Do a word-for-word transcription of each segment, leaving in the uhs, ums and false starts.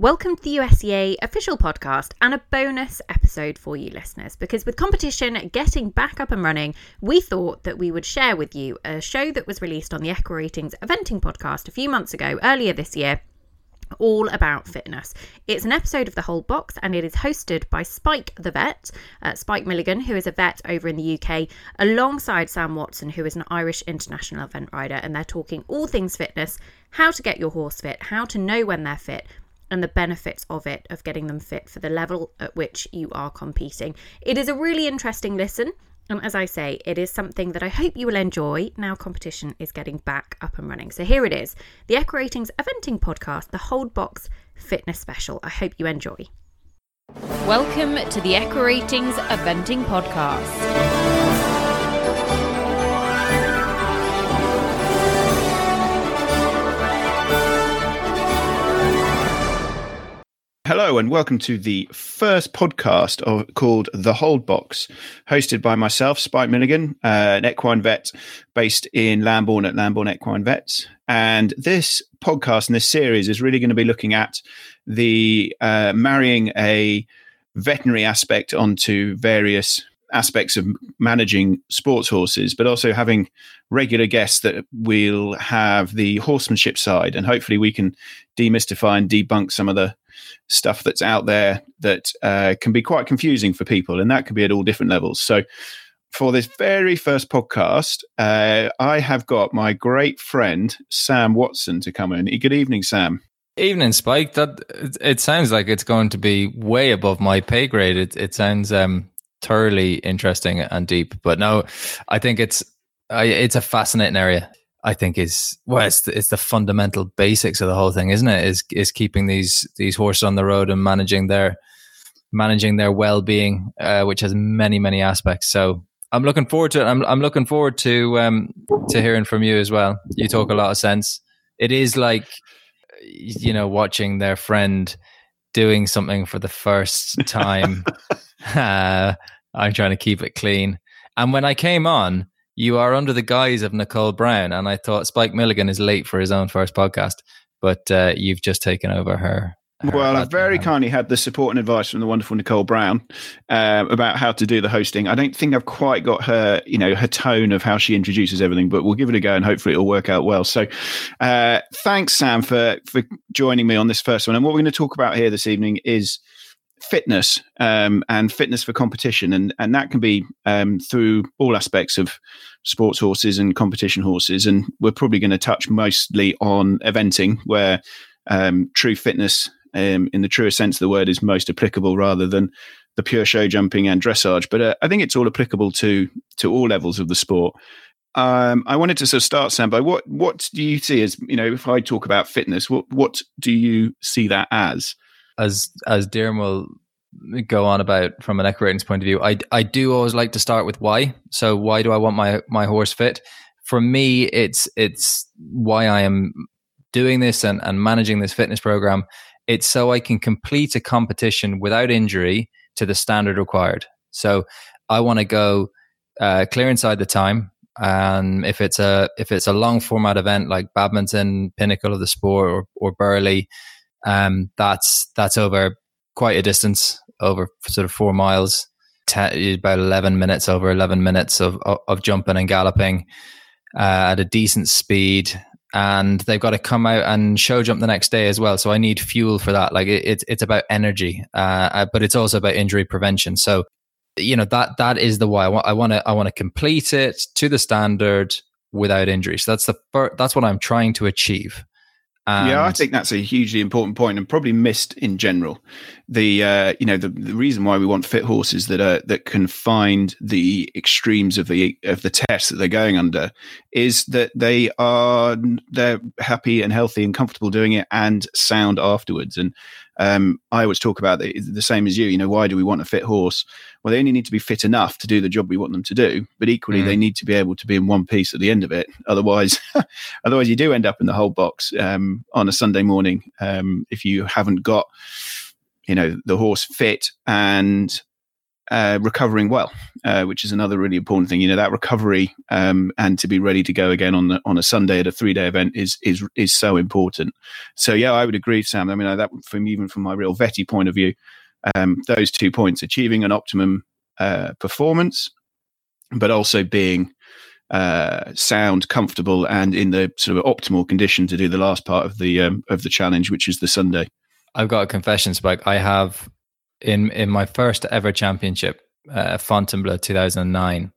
Welcome to the U S C A official podcast and a bonus episode for you listeners, because with competition getting back up and running, we thought that we would share with you a show that was released on the Equa Ratings Eventing podcast a few months ago, earlier this year, all about fitness. It's an episode of The Whole Box and it is hosted by Spike the Vet, uh, Spike Milligan, who is a vet over in the U K, alongside Sam Watson, who is an Irish international event rider, and they're talking all things fitness, how to get your horse fit, how to know when they're fit, and the benefits of it, of getting them fit for the level at which you are competing. It is a really interesting listen, and as I say, it is something that I hope you will enjoy now competition is getting back up and running. So here it is, the Equa Ratings Eventing podcast, the Whole Box Fitness Special. I hope you enjoy. Welcome to the Equa Ratings Eventing podcast. Hello and welcome to the first podcast of, called The Hold Box, hosted by myself, Spike Milligan, uh, an equine vet based in Lambourn at Lambourn Equine Vets. And this podcast and this series is really going to be looking at the uh, marrying a veterinary aspect onto various aspects of managing sports horses, but also having regular guests that will have the horsemanship side, and hopefully we can demystify and debunk some of the stuff that's out there that uh, can be quite confusing for people, and that can be at all different levels. So for this very first podcast, uh, I have got my great friend Sam Watson to come in. Good evening, Sam. Evening, Spike. That it, it sounds like it's going to be way above my pay grade. It, it sounds um, thoroughly interesting and deep, but no, I think it's I, it's a fascinating area. I think is well, it's the, it's the fundamental basics of the whole thing, isn't it? Is is keeping these these horses on the road and managing their managing their well being, uh, which has many many aspects. So I'm looking forward to it. I'm I'm looking forward to um to hearing from you as well. You talk a lot of sense. It is like, you know, watching their friend doing something for the first time. uh, I'm trying to keep it clean. And when I came on, you are under the guise of Nicole Brown, and I thought Spike Milligan is late for his own first podcast, but uh, you've just taken over her. her well, I've very kindly had the support and advice from the wonderful Nicole Brown uh, about how to do the hosting. I don't think I've quite got her, you know, her tone of how she introduces everything, but we'll give it a go and hopefully it'll work out well. So uh, thanks, Sam, for, for joining me on this first one. And what we're going to talk about here this evening is fitness um, and fitness for competition, and and that can be um, through all aspects of sports horses and competition horses, and we're probably going to touch mostly on eventing, where um, true fitness um, in the truest sense of the word is most applicable, rather than the pure show jumping and dressage. But uh, I think it's all applicable to to all levels of the sport. Um, I wanted to sort of start, Sam, by what what do you see as, you know, if I talk about fitness, what what do you see that as? As as Darren will go on about from an Equa Ratings point of view, I, I do always like to start with why. So why do I want my my horse fit? For me, it's it's why I am doing this and, and managing this fitness program. It's so I can complete a competition without injury to the standard required. So I want to go uh, clear inside the time. And if it's a if it's a long format event like Badminton, Pinnacle of the Sport, or or Burghley, Um, that's that's over quite a distance, over sort of four miles, ten, about eleven minutes, over eleven minutes of of, of jumping and galloping uh, at a decent speed, and they've got to come out and show jump the next day as well. So I need fuel for that. Like it, it's it's about energy, uh, but it's also about injury prevention. So you know that that is the why. I want I want to I want to complete it to the standard without injury. So that's the fir- that's what I'm trying to achieve. And yeah, I think that's a hugely important point, and probably missed in general. The uh, you know the, the reason why we want fit horses that are that can find the extremes of the of the test that they're going under is that they are they're happy and healthy and comfortable doing it and sound afterwards. And um, I always talk about the, the same as you. You know, why do we want a fit horse? Well, they only need to be fit enough to do the job we want them to do, but equally mm. they need to be able to be in one piece at the end of it. Otherwise, otherwise you do end up in the whole box um, on a Sunday morning um, if you haven't got, you know, the horse fit and uh, recovering well, uh, which is another really important thing. You know, that recovery um, and to be ready to go again on the, on a Sunday at a three day event is is is so important. So yeah, I would agree, Sam. I mean, that from even from my real vetty point of view, um, those two points: achieving an optimum uh, performance, but also being uh, sound, comfortable, and in the sort of optimal condition to do the last part of the um, of the challenge, which is the Sunday. I've got a confession, Spike. I have in in my first ever championship, uh, Fontainebleau two thousand nine.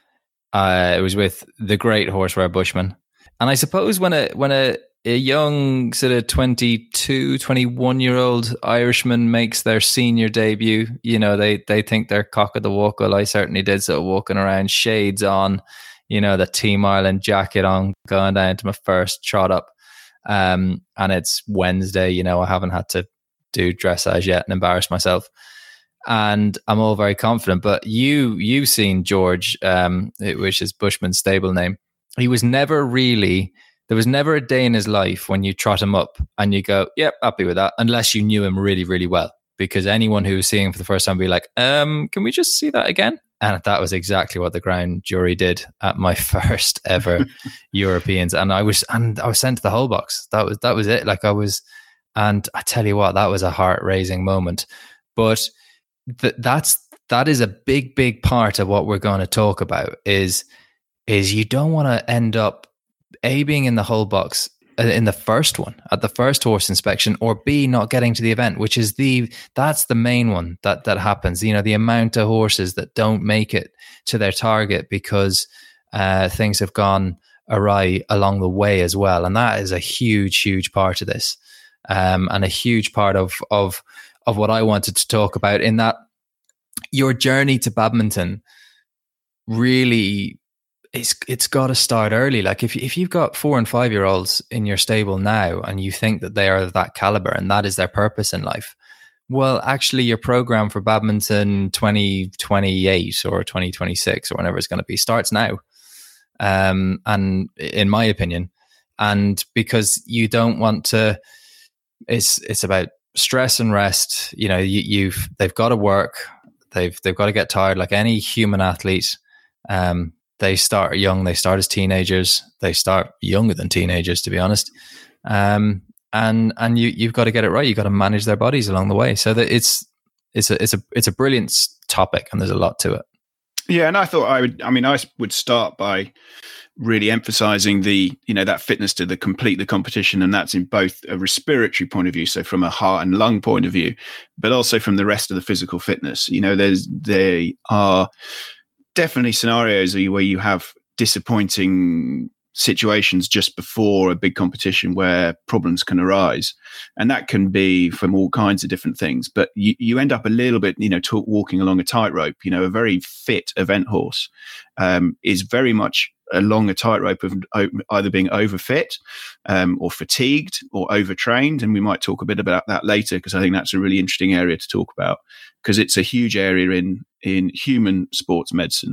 Uh, it was with the great Horseware Bushman, and I suppose when a when a, a young sort of twenty-two, twenty-one year old Irishman makes their senior debut, you know, they they think they're cock of the walk. Well, I certainly did. So walking around, shades on, you know, the Team Ireland jacket on, going down to my first trot up. Um, and it's Wednesday, you know, I haven't had to do dressage yet and embarrass myself. And I'm all very confident. But you, you've seen George, um, which is Bushman's stable name. He was never really, there was never a day in his life when you trot him up and you go, yep, happy with that, unless you knew him really, really well. Because anyone who was seeing him for the first time would be like, um, can we just see that again? And that was exactly what the ground jury did at my first ever Europeans. And I was, and I was sent to the whole box. That was, that was it. Like I was, and I tell you what, that was a heart raising moment. But th- that's, that is a big, big part of what we're going to talk about is, is you don't want to end up A, being in the whole box in the first one at the first horse inspection, or B, not getting to the event, which is the, that's the main one that, that happens. You know, the amount of horses that don't make it to their target because uh, things have gone awry along the way as well. And that is a huge, huge part of this. Um, and a huge part of, of, of what I wanted to talk about in that your journey to badminton really, It's it's got to start early. Like if if you've got four and five year olds in your stable now, and you think that they are of that caliber and that is their purpose in life, well, actually, your program for badminton twenty twenty-eight or twenty twenty-six or whenever it's going to be starts now. Um, and in my opinion, and because you don't want to, it's it's about stress and rest. You know, you, you've they've got to work. They've they've got to get tired, like any human athlete. Um. They start young. They start as teenagers. They start younger than teenagers, to be honest. Um, and and you you've got to get it right. You've got to manage their bodies along the way. So that it's it's a it's a it's a brilliant topic, and there's a lot to it. Yeah, and I thought I would. I mean, I would start by really emphasizing the you know that fitness to the complete the competition, and that's in both a respiratory point of view, so from a heart and lung point of view, but also from the rest of the physical fitness. You know, there's they are. Definitely scenarios where you have disappointing situations just before a big competition where problems can arise. And that can be from all kinds of different things. But you, you end up a little bit, you know, talk, walking along a tightrope. You know, a very fit event horse um, is very much along a tightrope of either being overfit um, or fatigued or overtrained. And we might talk a bit about that later, because I think that's a really interesting area to talk about, because it's a huge area in in human sports medicine.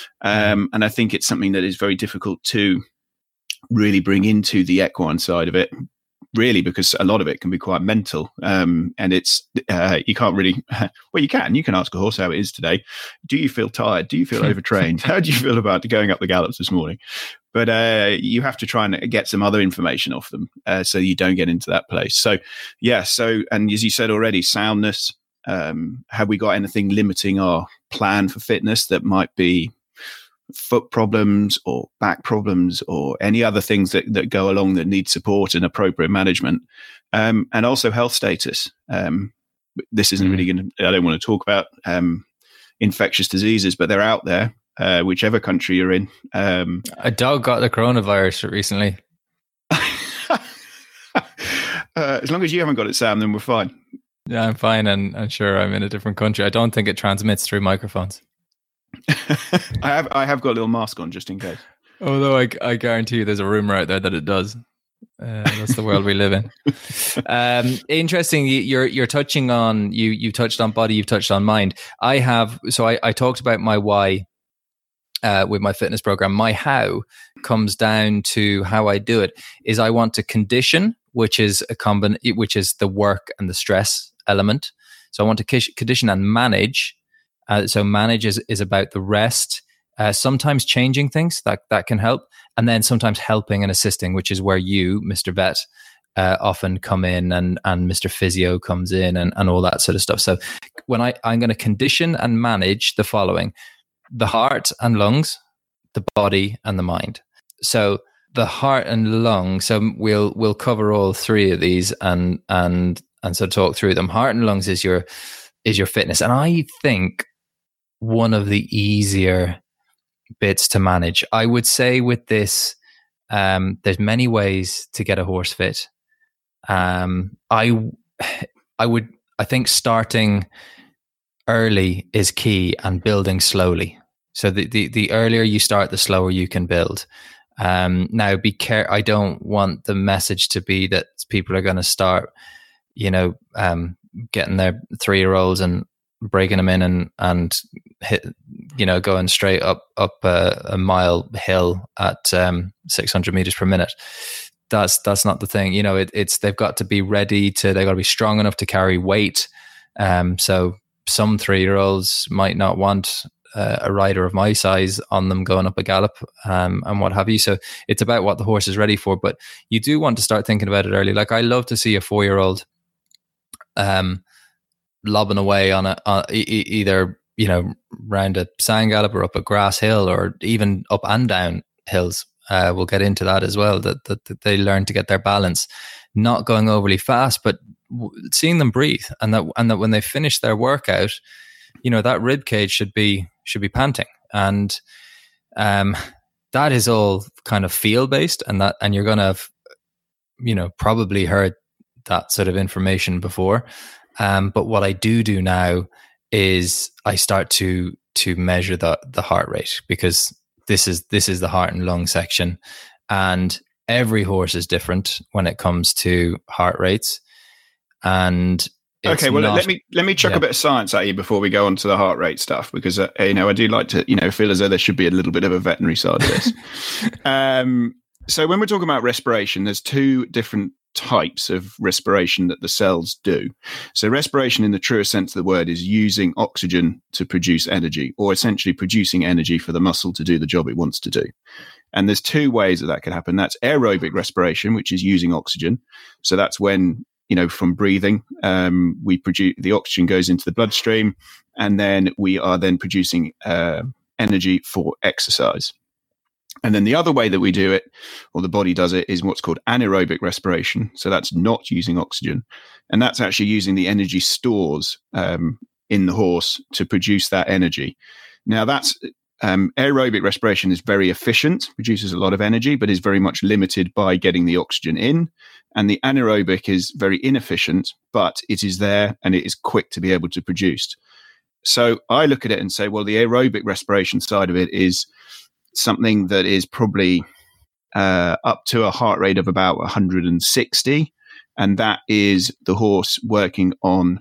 Um, and I think it's something that is very difficult to really bring into the equine side of it, really, because a lot of it can be quite mental. Um, and it's, uh, you can't really, well, you can, you can ask a horse how it is today. Do you feel tired? Do you feel overtrained? How do you feel about going up the gallops this morning? But uh, you have to try and get some other information off them uh, so you don't get into that place. So, yeah. So, and as you said already, soundness. Um, have we got anything limiting our plan for fitness that might be foot problems or back problems or any other things that, that go along that need support and appropriate management? Um, and also health status. Um, this isn't really going to, I don't want to talk about um, infectious diseases, but they're out there, uh, whichever country you're in. Um, A dog got the coronavirus recently. uh, as long as you haven't got it, Sam, then we're fine. Yeah, I'm fine, and I'm sure I'm in a different country. I don't think it transmits through microphones. I have I have got a little mask on just in case. Although I, I guarantee you there's a rumor out there that it does. Uh, that's the world we live in. Um, interesting. You're you're touching on you you touched on body. You've touched on mind. I have. So I, I talked about my why uh, with my fitness program. My how comes down to how I do it. Is I want to condition, which is a combin, which is the work and the stress element. So I want to condition and manage, Uh, so manage is, is about the rest, uh, sometimes changing things that, that can help, and then sometimes helping and assisting, which is where you, Mister Vet, uh, often come in, and, and Mister Physio comes in, and, and all that sort of stuff. So when I, I'm going to condition and manage the following: the heart and lungs, the body and the mind. So the heart and lung, so we'll we'll cover all three of these and and and so talk through them. Heart and lungs is your is your fitness. And I think one of the easier bits to manage. I would say with this, um, there's many ways to get a horse fit. Um, I I would I think starting early is key and building slowly. So the, the, the earlier you start, the slower you can build. Um, now, be care. I don't want the message to be that people are going to start, you know, um, getting their three-year-olds and breaking them in and and hit, you know, going straight up up a, a mile hill at um, six hundred meters per minute. That's that's not the thing. You know, it, it's they've got to be ready to. They've got to be strong enough to carry weight. Um, so some three-year-olds might not want Uh, a rider of my size on them going up a gallop um, and what have you. So it's about what the horse is ready for, but you do want to start thinking about it early. Like I love to see a four-year-old um, lobbing away on a on e- either, you know, round a sand gallop or up a grass hill or even up and down hills. Uh, we'll get into that as well, that, that, that they learn to get their balance, not going overly fast, but w- seeing them breathe, and that and that when they finish their workout, you know, that rib cage should be should be panting, and um, that is all kind of feel based, and that and you're gonna have, you know, probably heard that sort of information before. Um, but what I do do now is I start to to measure the the heart rate, because this is this is the heart and lung section, and every horse is different when it comes to heart rates, and It's okay, well, not, let me let me chuck yeah. a bit of science at you before we go on to the heart rate stuff, because uh, you know I do like to you know feel as though there should be a little bit of a veterinary side of this. um, so when we're talking about respiration, there's two different types of respiration that the cells do. So respiration, in the truest sense of the word, is using oxygen to produce energy, or essentially producing energy for the muscle to do the job it wants to do. And there's two ways that that can happen. That's aerobic respiration, which is using oxygen. So that's when, you know, from breathing, um, we produce the oxygen goes into the bloodstream, and then we are then producing uh, energy for exercise. And then the other way that we do it, or the body does it, is what's called anaerobic respiration. So that's not using oxygen, and that's actually using the energy stores um, in the horse to produce that energy. Now, that's um, aerobic respiration is very efficient, produces a lot of energy, but is very much limited by getting the oxygen in. And the anaerobic is very inefficient, but it is there and it is quick to be able to produce. So I look at it and say, well, the aerobic respiration side of it is something that is probably uh, up to a heart rate of about one hundred sixty. And that is the horse working on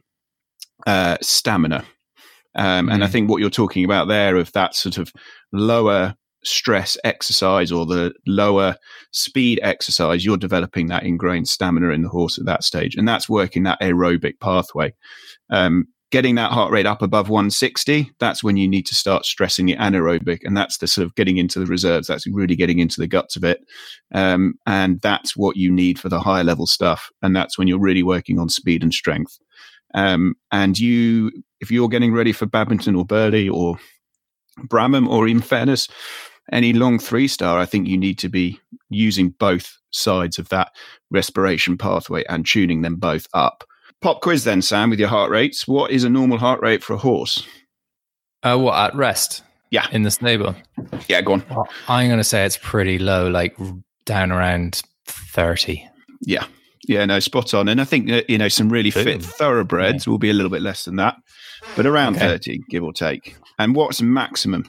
uh, stamina. Um, mm-hmm. And I think what you're talking about there, of that sort of lower stress exercise or the lower speed exercise, you're developing that ingrained stamina in the horse at that stage, and that's working that aerobic pathway. Um, getting that heart rate up above one sixty, that's when you need to start stressing the anaerobic, and that's the sort of getting into the reserves. That's really getting into the guts of it, um, and that's what you need for the higher level stuff, and that's when you're really working on speed and strength. Um, and you, if you're getting ready for Badminton or Burghley or Bramham, or in fairness, any long three star, I think you need to be using both sides of that respiration pathway and tuning them both up. Pop quiz then, Sam, with your heart rates. What is a normal heart rate for a horse? Uh, what, at rest? Yeah. In the stable? Yeah, go on. Well, I'm going to say it's pretty low, like down around thirty. Yeah. Yeah, no, spot on. And I think, you know, some really fit thoroughbreds yeah. will be a little bit less than that, but around okay. thirty, give or take. And what's maximum?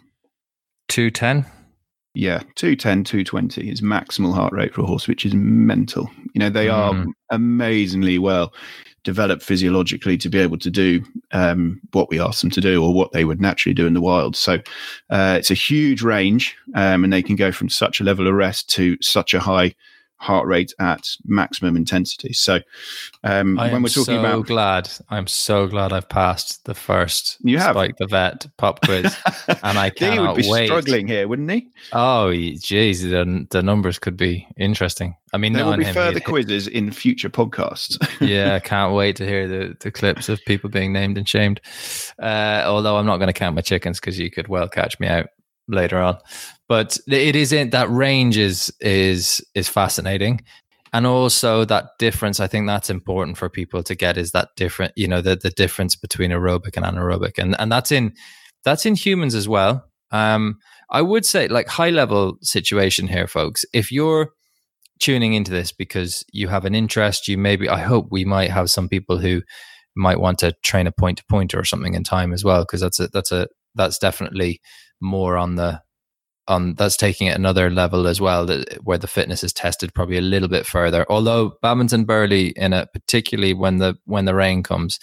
two ten. Yeah, two ten, two twenty is maximal heart rate for a horse, which is mental. You know, they mm. are amazingly well developed physiologically to be able to do um, what we ask them to do, or what they would naturally do in the wild. So uh, it's a huge range, um, and they can go from such a level of rest to such a high heart rate at maximum intensity. So um, I when am we're talking so about, glad. I'm so glad I've passed the first you have Spike the Vet pop quiz, and I he would cannot be wait. struggling here, wouldn't he? Oh, geez, the the numbers could be interesting. I mean, there will be him, further he, quizzes in future podcasts. Yeah, I can't wait to hear the, the clips of people being named and shamed. Uh, although I'm not going to count my chickens because you could well catch me out later on. But it is in that range is is is fascinating. And also that difference, I think that's important for people to get, is that different, you know, the, the difference between aerobic and anaerobic. And and that's in that's in humans as well. Um, I would say, like, high level situation here, folks. If you're tuning into this because you have an interest, you maybe, I hope we might have some people who might want to train a point to pointer or something in time as well, because that's a that's a that's definitely more on the on that's taking it another level as well, that where the fitness is tested probably a little bit further. Although Badminton Burley, in a particularly when the when the rain comes,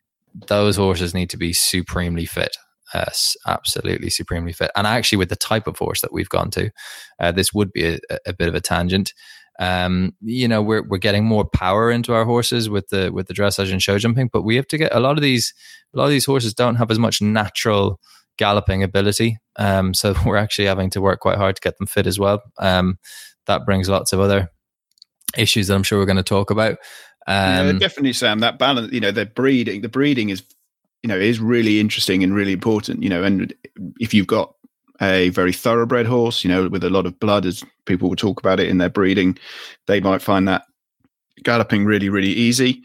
those horses need to be supremely fit. Uh, absolutely supremely fit. And actually, with the type of horse that we've gone to, uh, this would be a, a bit of a tangent. Um, you know, we're we're getting more power into our horses with the with the dressage and show jumping, but we have to get a lot of these a lot of these horses don't have as much natural galloping ability, um, so we're actually having to work quite hard to get them fit as well. Um, that brings lots of other issues that I'm sure we're going to talk about. Um, yeah, definitely, Sam. That balance, you know, the breeding, the breeding is, you know, is really interesting and really important. You know, and if you've got a very thoroughbred horse, you know, with a lot of blood, as people will talk about it in their breeding, they might find that galloping really, really easy.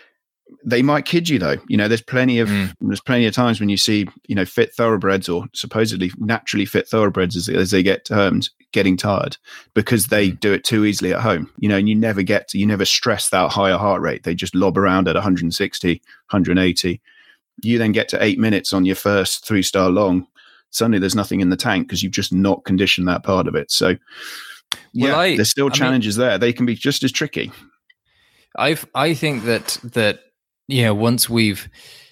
They might kid you though. You know, there's plenty of mm. there's plenty of times when you see, you know, fit thoroughbreds, or supposedly naturally fit thoroughbreds, as, as they get termed, getting tired because they do it too easily at home. You know, and you never get to, you never stress that higher heart rate. They just lob around at one sixty, one eighty. You then get to eight minutes on your first three star long. Suddenly there's nothing in the tank because you've just not conditioned that part of it. So yeah, well, I, there's still I challenges mean, there. They can be just as tricky. I've, I think that, that, you know, once we've,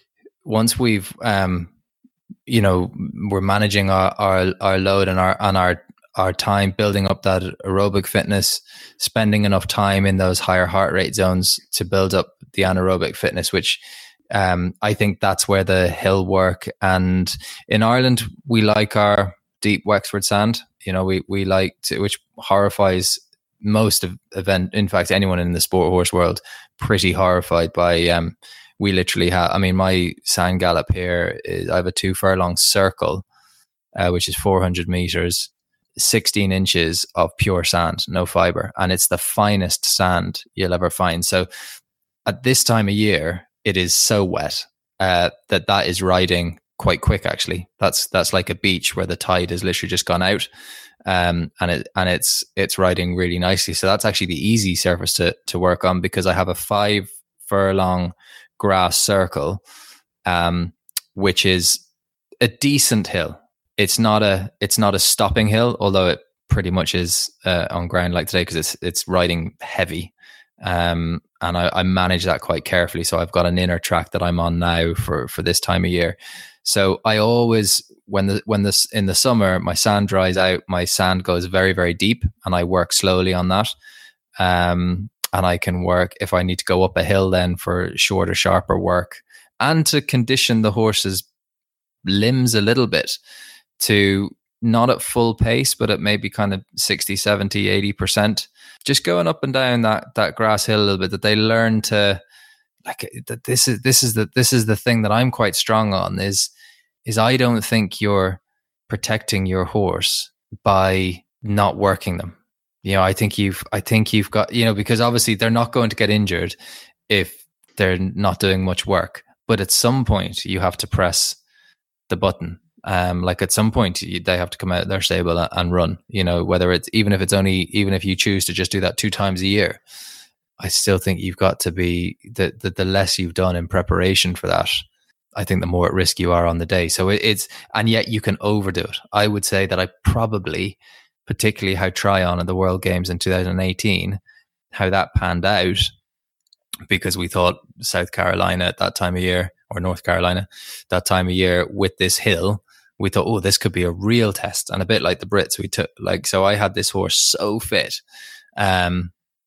once we've, um, you know, we're managing our, our, our load and our, and our, our time, building up that aerobic fitness, spending enough time in those higher heart rate zones to build up the anaerobic fitness, which, um, I think that's where the hill work. And in Ireland, we like our deep Wexford sand, you know, we, we like to, which horrifies most of event, in fact, anyone in the sport horse world, pretty horrified by, um, we literally have, I mean, my sand gallop here is, I have a two furlong circle, uh, which is four hundred meters, sixteen inches of pure sand, no fiber. And it's the finest sand you'll ever find. So at this time of year, it is so wet, uh, that that is riding quite quick. Actually, that's, that's like a beach where the tide has literally just gone out. Um, and it, and it's, it's riding really nicely. So that's actually the easy surface to, to work on, because I have a five furlong grass circle, um, which is a decent hill. It's not a, it's not a stopping hill, although it pretty much is, uh, on ground like today, because it's, it's riding heavy. Um, and I, I manage that quite carefully. So I've got an inner track that I'm on now for, for this time of year. So I always, when the, when this in the summer, my sand dries out, my sand goes very, very deep, and I work slowly on that. Um, and I can work if I need to go up a hill then for shorter, sharper work, and to condition the horse's limbs a little bit to not at full pace, but at maybe kind of sixty, seventy, eighty percent, just going up and down that, that grass hill a little bit, that they learn to, like, that this is, this is the, this is the thing that I'm quite strong on is, is I don't think you're protecting your horse by not working them. You know, I think you've, I think you've got, you know, because obviously they're not going to get injured if they're not doing much work, but at some point you have to press the button. Um, like at some point you, they have to come out of their stable and run, you know, whether it's, even if it's only, even if you choose to just do that two times a year, I still think you've got to be, the, the, the less you've done in preparation for that, I think the more at risk you are on the day. So it, it's, and yet you can overdo it. I would say that I probably, particularly how Tryon at the World Games in two thousand eighteen, how that panned out, because we thought South Carolina at that time of year, or North Carolina, that time of year with this hill, we thought, oh, this could be a real test. And a bit like the Brits, we took, like, so I had this horse so fit, um,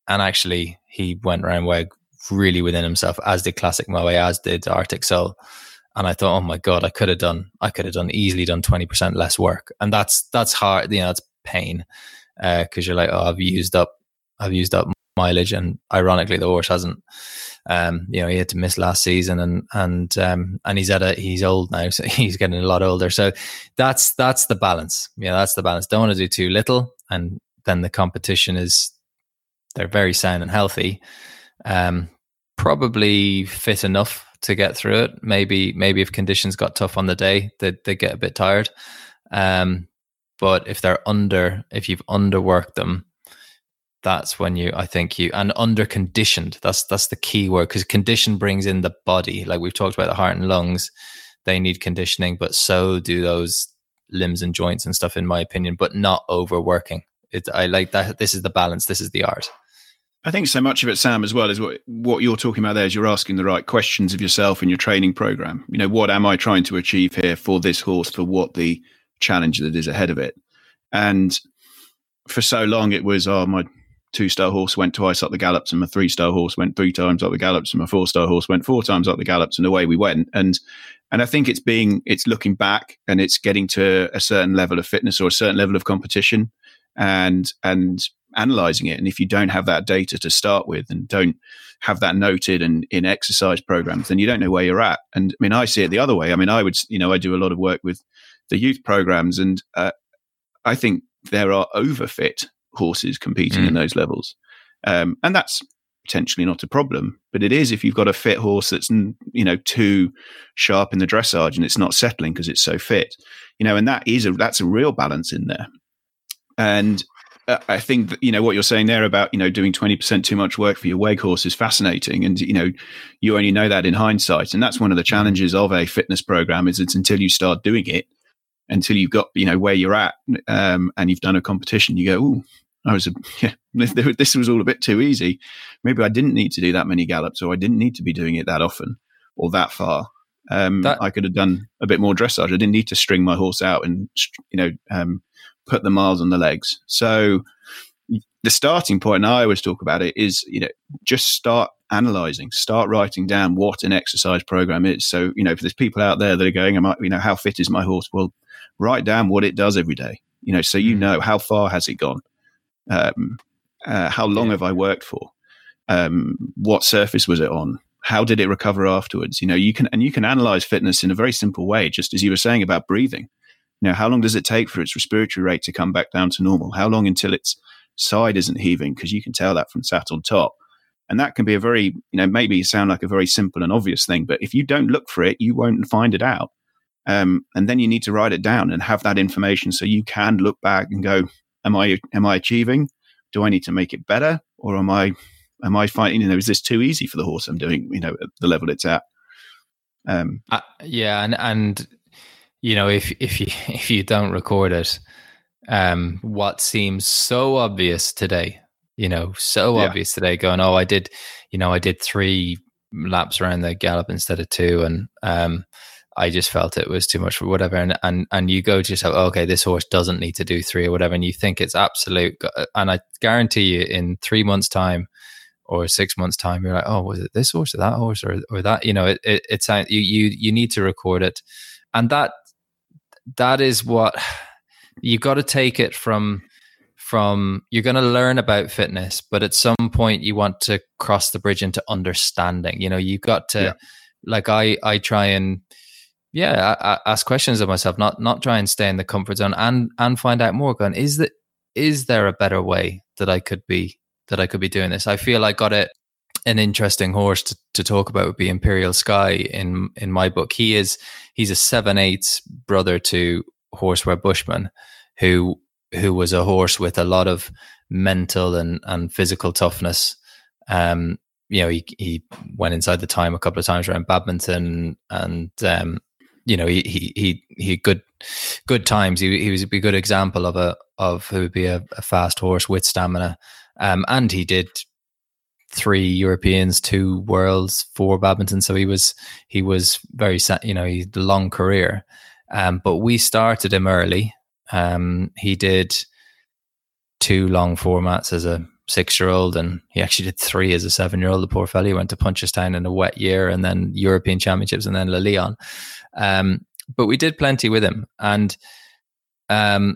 and actually he went around Weg really within himself, as did Classic Moe, as did Arctic Soul. And I thought, oh my God, I could have done, I could have done easily done twenty percent less work. And that's, that's hard, you know, it's pain. Uh, cause you're like, oh, I've used up, I've used up mileage. And ironically, the horse hasn't, um, you know, he had to miss last season and, and, um, and he's at a, he's old now. So he's getting a lot older. So that's, that's the balance. Yeah. You know, that's the balance. Don't want to do too little. And then the competition is, they're very sound and healthy. Um, probably fit enough to get through it. Maybe, maybe if conditions got tough on the day, they they get a bit tired. Um, but if they're under, if you've underworked them, that's when you, I think you, and under conditioned. That's that's the key word, because condition brings in the body. Like we've talked about the heart and lungs, they need conditioning, but so do those limbs and joints and stuff, in my opinion. But not overworking. It, I like that. This is the balance. This is the art. I think so much of it, Sam, as well, is what what you're talking about there is you're asking the right questions of yourself in your training program. You know, what am I trying to achieve here for this horse, for what the challenge that is ahead of it? And for so long it was, oh, my two-star horse went twice up the gallops and my three-star horse went three times up the gallops and my four-star horse went four times up the gallops, and away we went. And and I think it's being, it's looking back and it's getting to a certain level of fitness or a certain level of competition and and analyzing it. And if you don't have that data to start with and don't have that noted and in exercise programs, then you don't know where you're at. And I mean, I see it the other way. I mean, I would, you know, I do a lot of work with the youth programs, and uh, I think there are overfit horses competing mm. in those levels. Um, and that's potentially not a problem, but it is if you've got a fit horse that's, you know, too sharp in the dressage and it's not settling because it's so fit, you know, and that is a, that's a real balance in there. And uh, I think that, you know, what you're saying there about, you know, doing twenty percent too much work for your Weg horse is fascinating. And, you know, you only know that in hindsight. And that's one of the challenges of a fitness program, is it's until you start doing it, until you've got, you know, where you're at, um, and you've done a competition, you go, oh, I was, a, yeah, this was all a bit too easy. Maybe I didn't need to do that many gallops, or I didn't need to be doing it that often or that far. Um, that, I could have done a bit more dressage. I didn't need to string my horse out and, you know, um, put the miles on the legs. So the starting point, and I always talk about it, is, you know, just start analyzing, start writing down what an exercise program is. So, you know, if there's people out there that are going, am I, you know, how fit is my horse? Well, write down what it does every day, you know, so you know how far has it gone? Um, uh, how long have I worked for? Um, what surface was it on? How did it recover afterwards? You know, you can, and you can analyze fitness in a very simple way, just as you were saying about breathing. You know, how long does it take for its respiratory rate to come back down to normal? How long until its side isn't heaving? Because you can tell that from sat on top. And that can be a very, you know, maybe sound like a very simple and obvious thing, but if you don't look for it, you won't find it out. Um, and then you need to write it down and have that information so you can look back and go, am I, am I achieving? Do I need to make it better? Or am I, am I finding, you know, is this too easy for the horse I'm doing, you know, at the level it's at? Um, uh, yeah. And, and, you know, if if you if you don't record it, um, what seems so obvious today, you know, so yeah. obvious today, going, oh, I did, you know, I did three laps around the gallop instead of two, and um, I just felt it was too much for whatever, and and and you go to yourself, okay, this horse doesn't need to do three or whatever, and you think it's absolute, and I guarantee you, in three months' time or six months' time, you're like, oh, was it this horse or that horse or or that? You know, it it, it sounds you you you need to record it, and that. That is what you got to take it from, from you're going to learn about fitness, but at some point you want to cross the bridge into understanding. You know, you got to, yeah. like I, I try and, yeah, I, I ask questions of myself, not, not try and stay in the comfort zone and, and find out more. Going, is that, is there a better way that I could be, that I could be doing this? I feel I got it. An interesting horse to, to talk about would be Imperial Sky in in my book. He is he's a seven eighths brother to Horseware Bushman, who who was a horse with a lot of mental and, and physical toughness. Um, you know, he he went inside the time a couple of times around Badminton, and um, you know, he he he he had good good times. He he was a good example of a of who would be a, a fast horse with stamina. Um, and he did three Europeans, two worlds, four Badminton. So he was, he was very, you know, he had a long career. Um, but we started him early. Um, he did two long formats as a, six-year-old, and he actually did three as a seven-year-old. The poor fella, he went to Punchestown in a wet year, and then European Championships, and then Le Lyon. Um, but we did plenty with him, and um,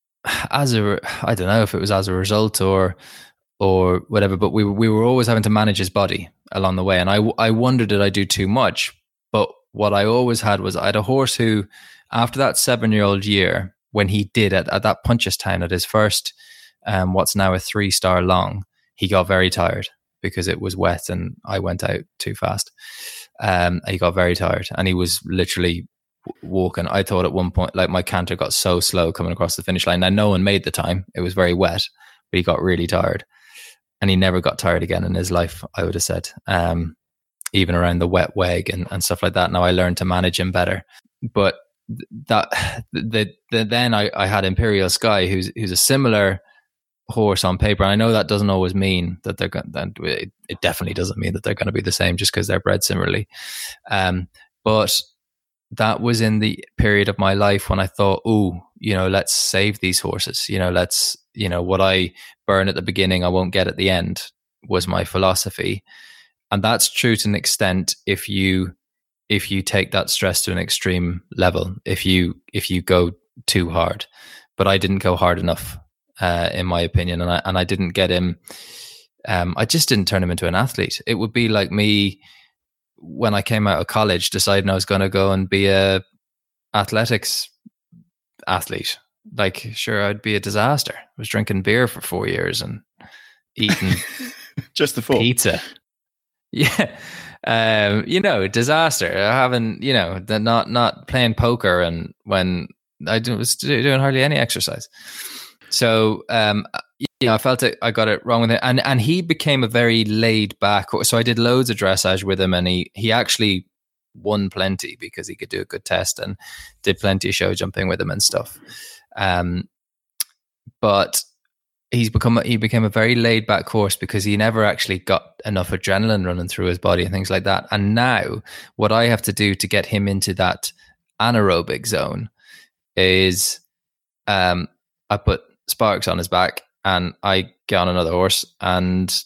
as a, I don't know if it was as a result or or whatever, but we we were always having to manage his body along the way, and I I wondered, did I do too much? But what I always had was I had a horse who, after that seven-year-old year, when he did at, at that Punchestown at his first, um, what's now a three-star long, he got very tired because it was wet and I went out too fast. Um, he got very tired and he was literally walking. I thought at one point, like, my canter got so slow coming across the finish line. Now, no one made the time. It was very wet, but he got really tired. And he never got tired again in his life, I would have said, um, even around the wet weg and, and stuff like that. Now I learned to manage him better. But that the, the then I, I had Imperial Sky, who's who's a similar horse on paper. And I know that doesn't always mean that they're going. That it, it definitely doesn't mean that they're going to be the same just because they're bred similarly. Um, but that was in the period of my life when I thought, oh, you know, let's save these horses. You know, let's, you know, what I burn at the beginning, I won't get at the end, was my philosophy. And that's true to an extent if you if you take that stress to an extreme level, if you if you go too hard. But I didn't go hard enough, uh, in my opinion, and I and I didn't get him. Um, I just didn't turn him into an athlete. It would be like me when I came out of college, deciding I was going to go and be a athletics athlete. Like, sure, I'd be a disaster. I was drinking beer for four years and eating just the four. pizza. Yeah. Um, you know, disaster. Having, you know, the not not playing poker, and when I was doing hardly any exercise. So, um, you know, I felt it, I got it wrong with it. And and he became a very laid back. So I did loads of dressage with him, and he he actually won plenty because he could do a good test, and did plenty of show jumping with him and stuff. Um, but he's become he became a very laid back horse because he never actually got enough adrenaline running through his body and things like that. And now what I have to do to get him into that anaerobic zone is um, I put Sparks on his back and I get on another horse and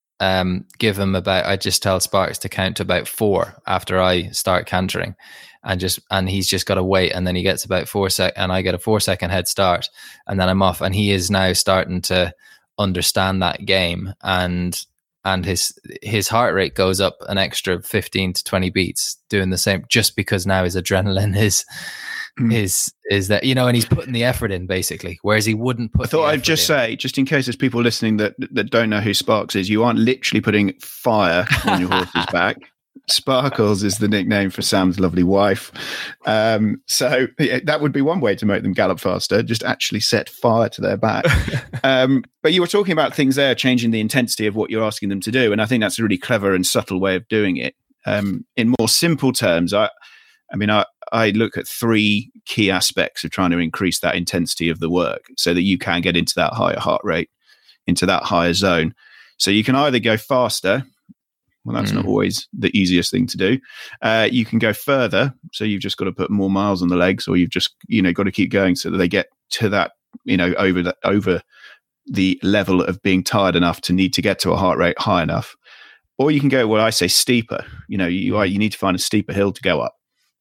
um, give him about, I just tell Sparks to count to about four after I start cantering. And just and he's just got to wait, and then he gets about four sec, and I get a four second head start, and then I'm off. And he is now starting to understand that game, and and his his heart rate goes up an extra fifteen to twenty beats doing the same, just because now his adrenaline is mm. is is that, you know, and he's putting the effort in basically, whereas he wouldn't put. I thought I'd just in. say, just in case there's people listening that that don't know who Sparks is, you aren't literally putting fire on your horse's back. Sparkles is the nickname for Sam's lovely wife. Um, so yeah, that would be one way to make them gallop faster, just actually set fire to their back. um, but you were talking about things there, changing the intensity of what you're asking them to do. And I think that's a really clever and subtle way of doing it. Um, in more simple terms, I, I mean, I, I look at three key aspects of trying to increase that intensity of the work so that you can get into that higher heart rate, into that higher zone. So you can either go faster. Well, that's mm. not always the easiest thing to do. Uh, you can go further. So you've just got to put more miles on the legs, or you've just, you know, got to keep going so that they get to that, you know, over the, over the level of being tired enough to need to get to a heart rate high enough. Or you can go, well, I say steeper, you know, you, you need to find a steeper hill to go up.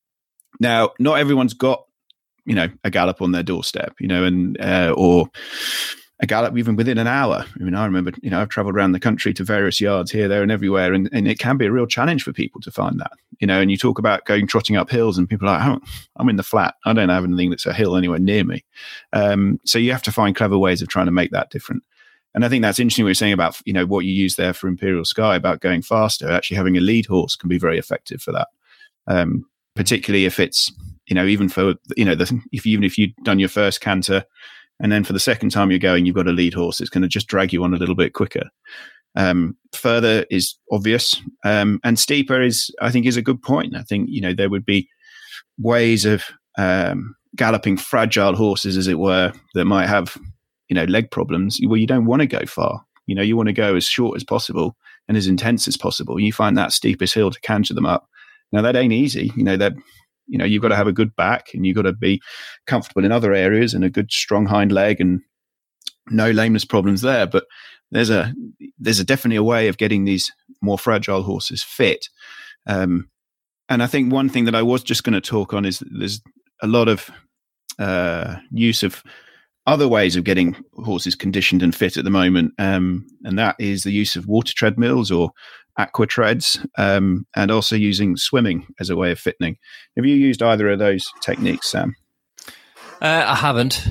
Now, not everyone's got, you know, a gallop on their doorstep, you know, and, uh, or, a gallop even within an hour. I mean, I remember, you know, I've traveled around the country to various yards here, there and everywhere. And, and it can be a real challenge for people to find that, you know, and you talk about going trotting up hills and people are like, oh, I'm in the flat. I don't have anything that's a hill anywhere near me. Um, so you have to find clever ways of trying to make that different. And I think that's interesting what you're saying about, you know, what you use there for Imperial Sky about going faster. Actually having a lead horse can be very effective for that. Um, particularly if it's, you know, even for, you know, the, if even if you've done your first canter, and then for the second time you're going, you've got a lead horse. It's going to just drag you on a little bit quicker. Um, further is obvious. Um, and steeper is, I think, is a good point. I think, you know, there would be ways of um, galloping fragile horses, as it were, that might have, you know, leg problems. Well, you don't want to go far. You know, you want to go as short as possible and as intense as possible. You find that steepest hill to canter them up. Now, that ain't easy. You know, they're, You know, you've got to have a good back and you've got to be comfortable in other areas and a good strong hind leg and no lameness problems there. But there's a there's a definitely a way of getting these more fragile horses fit. Um, and I think one thing that I was just going to talk on is that there's a lot of uh, use of other ways of getting horses conditioned and fit at the moment, um, and that is the use of water treadmills or aqua treads, um, and also using swimming as a way of fitting. Have you used either of those techniques, Sam? Uh, I haven't.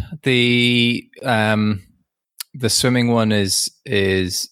The um, the swimming one is is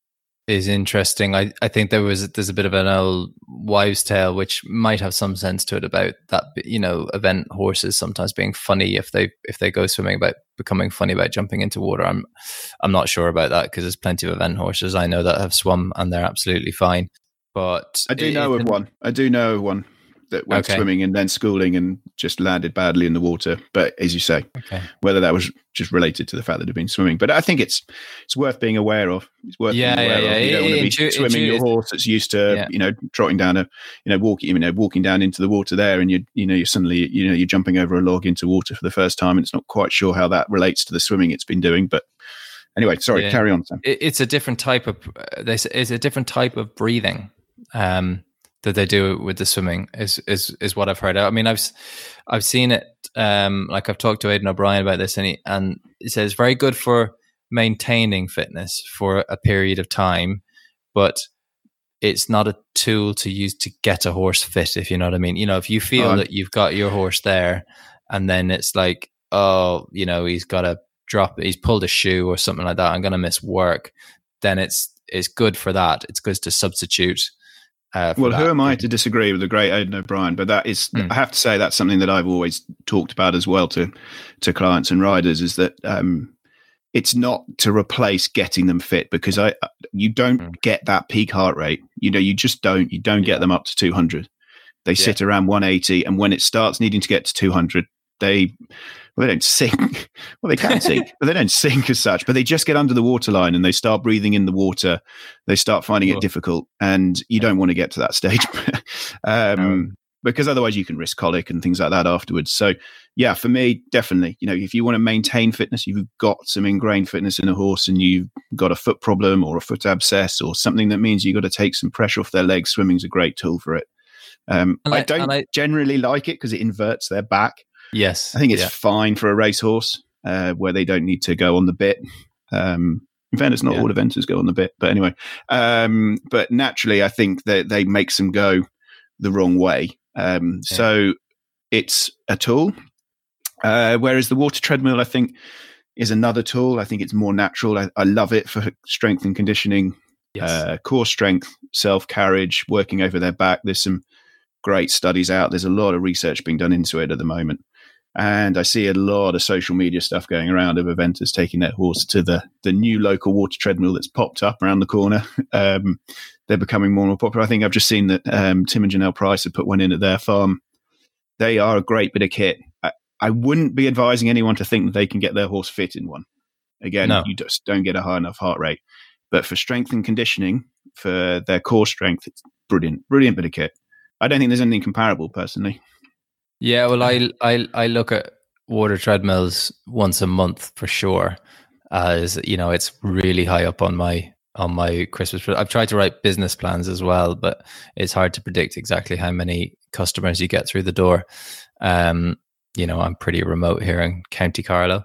is interesting. I, I think there was there's a bit of an old wives' tale which might have some sense to it about that. You know, event horses sometimes being funny if they if they go swimming, about becoming funny about jumping into water. I'm I'm not sure about that, because there's plenty of event horses I know that have swum and they're absolutely fine. But I do it, know it, of one. I do know of one that went okay. swimming and then schooling and just landed badly in the water. But as you say, okay. whether that was just related to the fact that they'd been swimming. But I think it's it's worth being aware of. It's worth yeah, being aware yeah, of. Yeah. You don't it, want to be it, swimming it, your horse that's used to, yeah. you know, trotting down a, you know, walking, you know, walking down into the water there, and you, you know, you're suddenly, you know, you're jumping over a log into water for the first time, and it's not quite sure how that relates to the swimming it's been doing. But anyway, sorry, yeah. carry on, Sam. It, it's a different type of. Uh, it's a different type of breathing. Um, that they do with the swimming is is is what I've heard. I mean, I've I've seen it. Um, like I've talked to Aidan O'Brien about this, and he and he says it's very good for maintaining fitness for a period of time, but it's not a tool to use to get a horse fit. If you know what I mean. You know, if you feel oh, that you've got your horse there, and then it's like, oh, you know, he's got to drop, he's pulled a shoe or something like that, I'm going to miss work. Then it's it's good for that. It's good to substitute. Uh, well, that. who am I to disagree with the great Aidan O'Brien? But that is, mm. I have to say, that's something that I've always talked about as well to to clients and riders, is that um, it's not to replace getting them fit, because I you don't mm. get that peak heart rate. You know, you just don't. You don't get yeah. them up to two hundred. They yeah. sit around one eighty, and when it starts needing to get to two hundred, they well, they don't sink. Well, they can sink, but they don't sink as such. But they just get under the waterline and they start breathing in the water. They start finding it difficult, and you don't want to get to that stage, um, um, because otherwise you can risk colic and things like that afterwards. So, yeah, for me, definitely, you know, if you want to maintain fitness, you've got some ingrained fitness in a horse, and you've got a foot problem or a foot abscess or something that means you've got to take some pressure off their legs. Swimming's a great tool for it. Um, I, I don't I, generally like it because it inverts their back. Yes. I think it's yeah. fine for a racehorse uh, where they don't need to go on the bit. Um, in fairness, not yeah. all eventers go on the bit, but anyway. Um, but naturally, I think that they make some go the wrong way. Um, yeah. So it's a tool. Uh, whereas the water treadmill, I think, is another tool. I think it's more natural. I, I love it for strength and conditioning, yes. uh, core strength, self-carriage, working over their back. There's some great studies out. There's a lot of research being done into it at the moment. And I see a lot of social media stuff going around of eventers taking their horse to the, the new local water treadmill that's popped up around the corner. Um, they're becoming more and more popular. I think I've just seen that um, Tim and Janelle Price have put one in at their farm. They are a great bit of kit. I, I wouldn't be advising anyone to think that they can get their horse fit in one. Again, no. you just don't get a high enough heart rate. But for strength and conditioning, for their core strength, it's brilliant, brilliant bit of kit. I don't think there's anything comparable, personally. Yeah, well, I I I look at water treadmills once a month for sure, as you know, it's really high up on my on my Christmas. I've tried to write business plans as well, but it's hard to predict exactly how many customers you get through the door. Um, you know, I'm pretty remote here in County Carlow,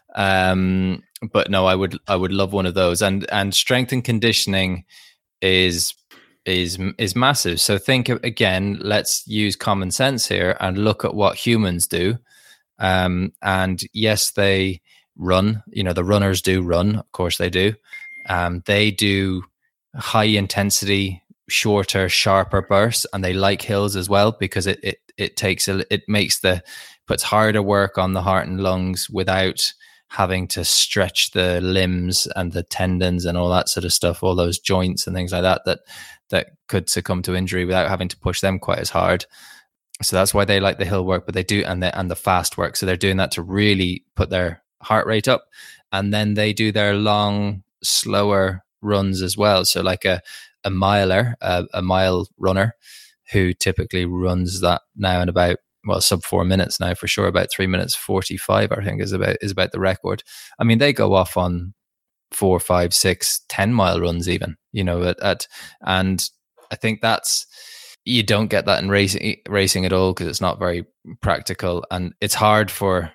um, but no, I would I would love one of those. And and strength and conditioning is. is is massive. So think again, let's use common sense here and look at what humans do. Um, and yes, they run, you know, the runners do run, of course they do. Um, they do high intensity, shorter, sharper bursts, and they like hills as well, because it it it takes a, it makes the puts harder work on the heart and lungs without having to stretch the limbs and the tendons and all that sort of stuff, all those joints and things like that, that that could succumb to injury without having to push them quite as hard. So that's why they like the hill work, but they do, and the, and the fast work. So they're doing that to really put their heart rate up. And then they do their long, slower runs as well. So like a, a miler, a, a mile runner who typically runs that now in about, well, sub four minutes now for sure, about three minutes forty-five, I think is about is about the record. I mean, they go off on four, five, six, ten mile runs even, you know, at, at and I think that's, you don't get that in racing racing at all because it's not very practical, and it's hard for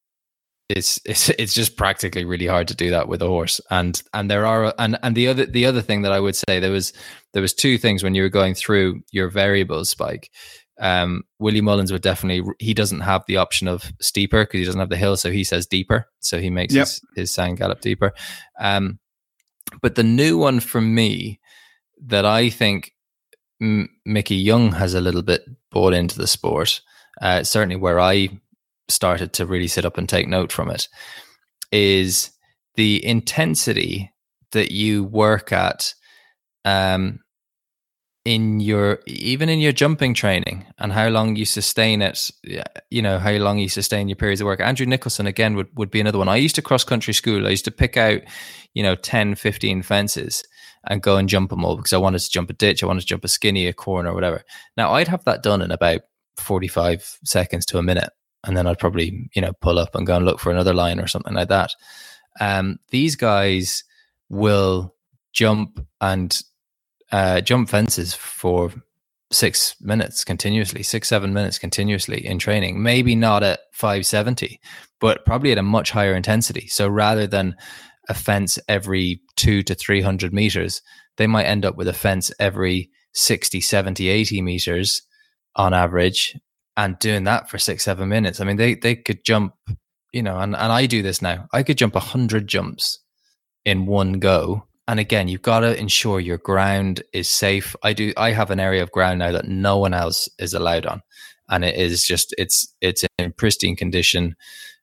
it's it's it's just practically really hard to do that with a horse. And and there are and and the other the other thing that I would say, there was there was two things when you were going through your variables, Spike. Um, Willie Mullins would definitely, he doesn't have the option of steeper because he doesn't have the hill, so he says deeper, so he makes yep. his, his sound gallop deeper. Um, but the new one for me that I think M- Mickey Young has a little bit bought into the sport, uh, certainly where I started to really sit up and take note from it, is the intensity that you work at um, in your, even in your jumping training, and how long you sustain it, you know, how long you sustain your periods of work. Andrew Nicholson, again, would, would be another one. I used to cross country school. I used to pick out, you know, ten, fifteen fences and go and jump them all because I wanted to jump a ditch. I wanted to jump a skinny, a corner, or whatever. Now I'd have that done in about forty-five seconds to a minute. And then I'd probably, you know, pull up and go and look for another line or something like that. Um, these guys will jump and uh, jump fences for six minutes continuously, six, seven minutes continuously in training. Maybe not at five seventy, but probably at a much higher intensity. So rather than a fence every two to three hundred meters, they might end up with a fence every sixty, seventy, eighty meters on average, and doing that for six, seven minutes. I mean, they, they could jump, you know, and, and I do this now. I could jump a hundred jumps in one go. And again, you've got to ensure your ground is safe. I do. I have an area of ground now that no one else is allowed on. And it is just, it's, it's in pristine condition,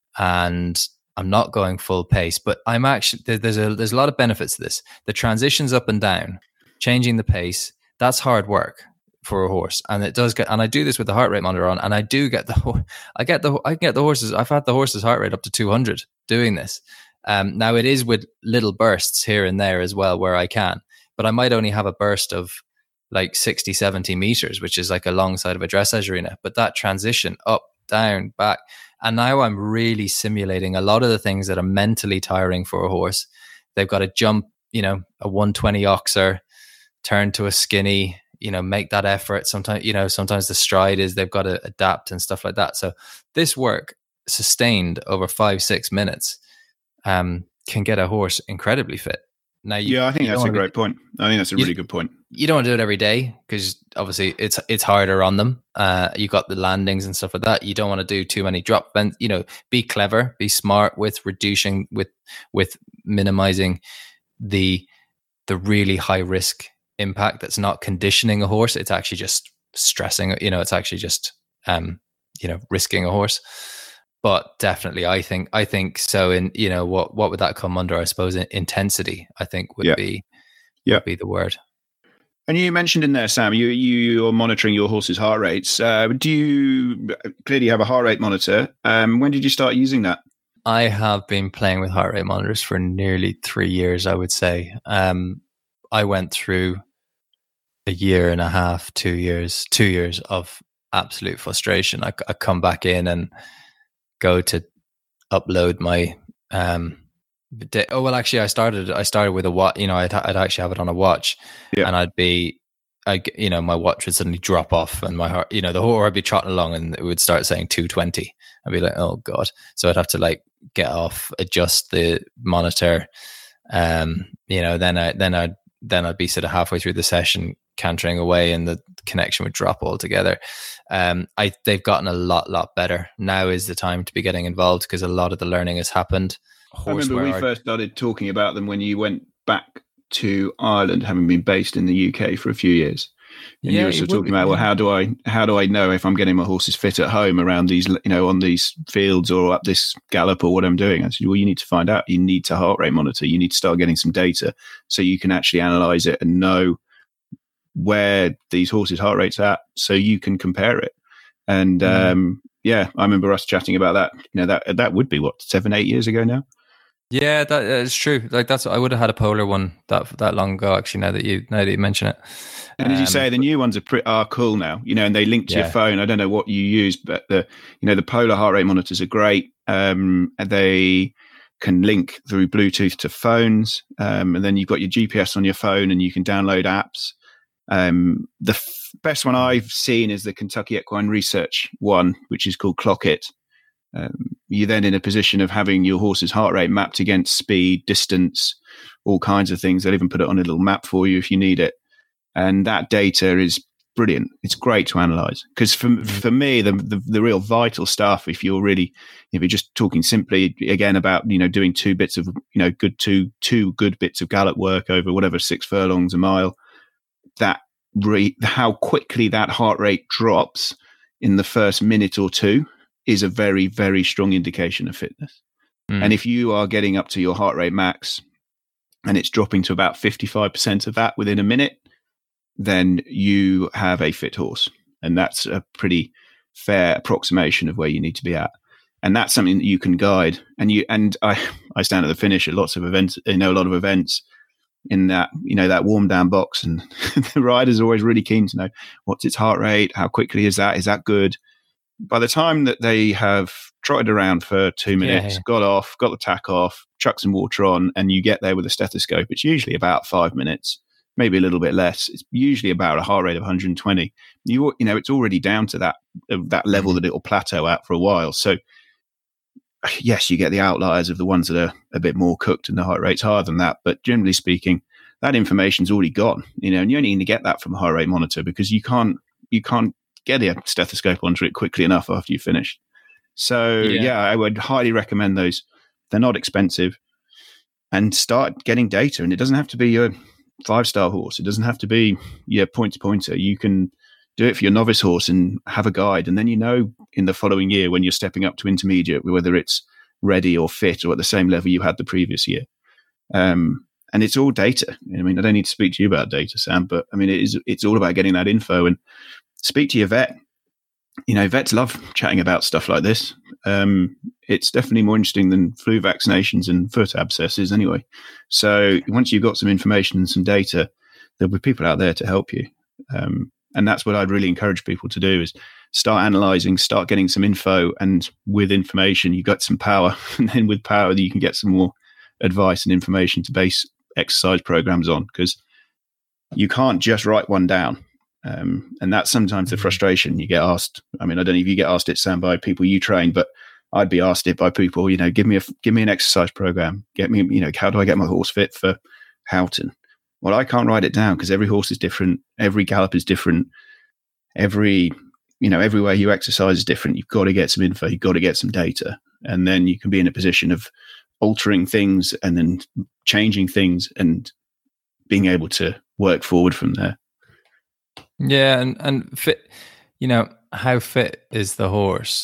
and I'm not going full pace, but I'm actually, there's a, there's a lot of benefits to this. The transitions up and down, changing the pace, that's hard work for a horse. And it does get, and I do this with the heart rate monitor on, and I do get the, I get the, I get the horses, I've had the horse's heart rate up to two hundred doing this. Um, now it is with little bursts here and there as well where I can, but I might only have a burst of like sixty, seventy meters, which is like a long side of a dressage arena. But that transition up, down, back, and now I'm really simulating a lot of the things that are mentally tiring for a horse. They've got to jump, you know, a one twenty oxer, turn to a skinny, you know, make that effort. Sometimes, you know, sometimes the stride is they've got to adapt and stuff like that. So this work sustained over five, six minutes um, can get a horse incredibly fit. Now, you, yeah, I think that's a great be, point. I think that's a really you, good point. You don't want to do it every day because obviously it's it's harder on them. Uh, you got the landings and stuff like that. You don't want to do too many drop bends. You know, be clever, be smart with reducing, with with minimizing the the really high risk impact. That's not conditioning a horse. It's actually just stressing. You know, it's actually just um, you know, risking a horse. But definitely, I think I think so. In you know, what what would that come under? I suppose intensity. I think would yeah. be yeah would be the word. And you mentioned in there, Sam, you you are monitoring your horse's heart rates. Uh, do you clearly have a heart rate monitor? Um, when did you start using that? I have been playing with heart rate monitors for nearly three years. I would say um, I went through a year and a half, two years, two years of absolute frustration. I, I come back in and go to upload my um day. oh well actually I started I started with a watch. You know, I'd, I'd actually have it on a watch, yeah. and I'd be I you know my watch would suddenly drop off, and my heart, you know, the horse, I'd be trotting along and it would start saying two twenty. I'd be like, oh god. So I'd have to like get off, adjust the monitor, um you know, then I then I'd then I'd be sort of halfway through the session cantering away and the connection would drop altogether. Um, I they've gotten a lot, lot better. Now is the time to be getting involved because a lot of the learning has happened. I remember we our- first started talking about them when you went back to Ireland, having been based in the U K for a few years. And yeah, you were sort of talking about, well, how do I how do I know if I'm getting my horses fit at home around these, you know, on these fields or up this gallop or what I'm doing? I said, well, you need to find out. You need to heart rate monitor. You need to start getting some data so you can actually analyze it and know where these horses' heart rates are at, so you can compare it. And mm. um, yeah, I remember us chatting about that. You know, that that would be what, seven, eight years ago now. Yeah, that is true. Like that's, I would have had a Polar one that that long ago. Actually, now that you now that you mention it, and as you say, the new ones are pretty, are cool now. You know, and they link to yeah. your phone. I don't know what you use, but the you know the Polar heart rate monitors are great. Um, and they can link through Bluetooth to phones, um, and then you've got your G P S on your phone, and you can download apps. Um, the f- best one I've seen is the Kentucky Equine Research one, which is called Clock It. Um, you're then in a position of having your horse's heart rate mapped against speed, distance, all kinds of things. They'll even put it on a little map for you if you need it. And that data is brilliant. It's great to analyze, because for mm-hmm. for me, the, the the real vital stuff, if you're really, if you're just talking simply again about, you know, doing two bits of, you know, good two two good bits of gallop work over whatever six furlongs a mile, that re- how quickly that heart rate drops in the first minute or two is a very, very strong indication of fitness. Mm. And if you are getting up to your heart rate max and it's dropping to about fifty-five percent of that within a minute, then you have a fit horse. And that's a pretty fair approximation of where you need to be at. And that's something that you can guide. And you and I, I stand at the finish at lots of events, you know, a lot of events in that, you know, that warm down box. And the rider's always really keen to know what's its heart rate, how quickly is that, is that good? By the time that they have trotted around for two minutes, yeah, yeah. got off, got the tack off, chucked some water on, and you get there with a stethoscope, it's usually about five minutes. Maybe a little bit less. It's usually about a heart rate of one hundred twenty. You you know, it's already down to that uh, that level that it will plateau at for a while. So yes, you get the outliers of the ones that are a bit more cooked and the heart rate's higher than that. But generally speaking, that information's already gone. You know, and you only need to get that from a heart rate monitor, because you can't you can't get a stethoscope onto it quickly enough after you finish. So yeah. yeah, I would highly recommend those. They're not expensive, and start getting data. And it doesn't have to be your five-star horse. It doesn't have to be your point-to-pointer. You can do it for your novice horse and have a guide. And then you know in the following year when you're stepping up to intermediate, whether it's ready or fit or at the same level you had the previous year. Um, and it's all data. I mean, I don't need to speak to you about data, Sam, but I mean, it is, it's all about getting that info, and speak to your vet. You know, vets love chatting about stuff like this. Um, it's definitely more interesting than flu vaccinations and foot abscesses anyway. So once you've got some information and some data, there'll be people out there to help you. Um, and that's what I'd really encourage people to do, is start analyzing, start getting some info. And with information, you got some power. And then with power, you can get some more advice and information to base exercise programs on, because you can't just write one down. Um, and that's sometimes the frustration you get asked. I mean, I don't know if you get asked it, Sam, by people you train, but I'd be asked it by people, you know, give me a, give me an exercise program, get me, you know, how do I get my horse fit for Houghton? Well, I can't write it down, because every horse is different. Every gallop is different. Every, you know, every way you exercise is different. You've got to get some info. You've got to get some data, and then you can be in a position of altering things and then changing things and being able to work forward from there. Yeah, and, and fit, you know, how fit is the horse